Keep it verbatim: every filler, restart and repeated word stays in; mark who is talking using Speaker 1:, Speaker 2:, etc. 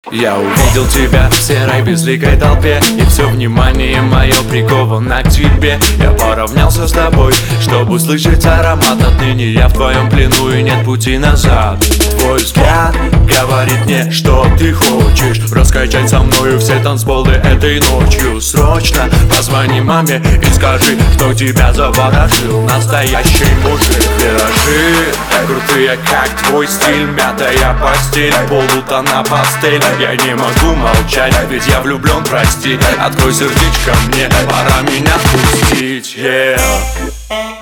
Speaker 1: Я увидел тебя в серой безликой толпе, и все внимание мое приковано к тебе. Я поравнялся с тобой, чтобы услышать аромат. Отныне я в твоем плену, и нет пути назад. Твой взгляд говорит мне, что ты хочешь раскачать со мною все танцполы этой ночью. Срочно позвони маме и скажи, кто тебя заворожил. Настоящий мужик. Виражи крутые, как твой стиль. Мятая постель, полутона пастель. Я не могу молчать, ведь я влюблен, прости. Открой сердечко мне, пора меня впустить, yeah.